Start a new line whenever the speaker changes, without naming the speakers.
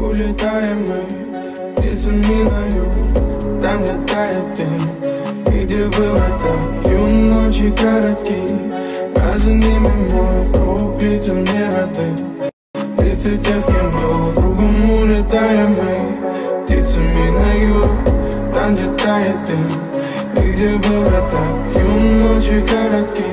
улетаем мы птицами на юг, там, где тает дым, и где было так юн, ночи короткие, а за ними мой круг, лица мне роды, лица те, с кем был другом. Улетаем мы птицами на юг, там, где тает дым, и где было так юн, ночи короткие,